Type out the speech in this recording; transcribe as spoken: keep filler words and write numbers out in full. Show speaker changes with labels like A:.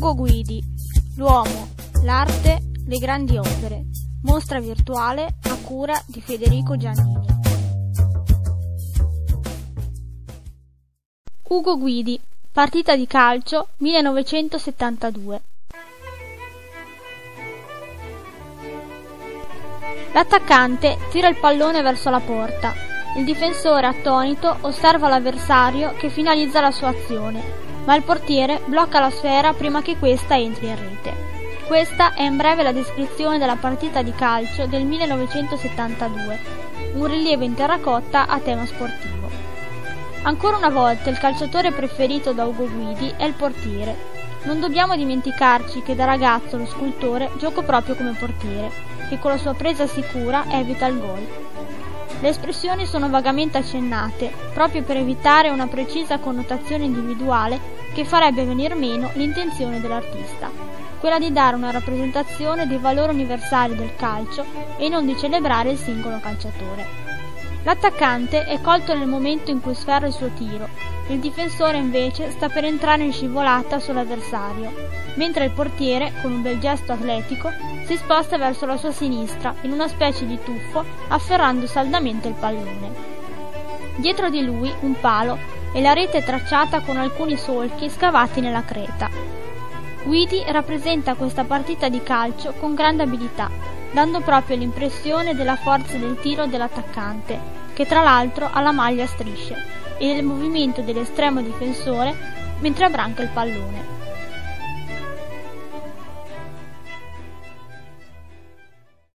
A: Ugo Guidi, l'uomo, l'arte, le grandi opere. Mostra virtuale a cura di Federico Giannini. Ugo Guidi, partita di calcio millenovecentosettantadue. L'attaccante tira il pallone verso la porta. Il difensore, attonito, osserva l'avversario che finalizza la sua azione, ma il portiere blocca la sfera prima che questa entri in rete. Questa è in breve la descrizione della partita di calcio del millenovecentosettantadue, un rilievo in terracotta a tema sportivo. Ancora una volta il calciatore preferito da Ugo Guidi è il portiere. Non dobbiamo dimenticarci che da ragazzo lo scultore giocò proprio come portiere, che con la sua presa sicura evita il gol. Le espressioni sono vagamente accennate, proprio per evitare una precisa connotazione individuale che farebbe venir meno l'intenzione dell'artista, quella di dare una rappresentazione dei valori universali del calcio e non di celebrare il singolo calciatore. L'attaccante è colto nel momento in cui sferra il suo tiro, il difensore invece sta per entrare in scivolata sull'avversario, mentre il portiere, con un bel gesto atletico, si sposta verso la sua sinistra in una specie di tuffo, afferrando saldamente il pallone. Dietro di lui un palo e la rete è tracciata con alcuni solchi scavati nella creta. Guidi rappresenta questa partita di calcio con grande abilità, dando proprio l'impressione della forza del tiro dell'attaccante, che tra l'altro ha la maglia a strisce, e del movimento dell'estremo difensore mentre abbranca il pallone.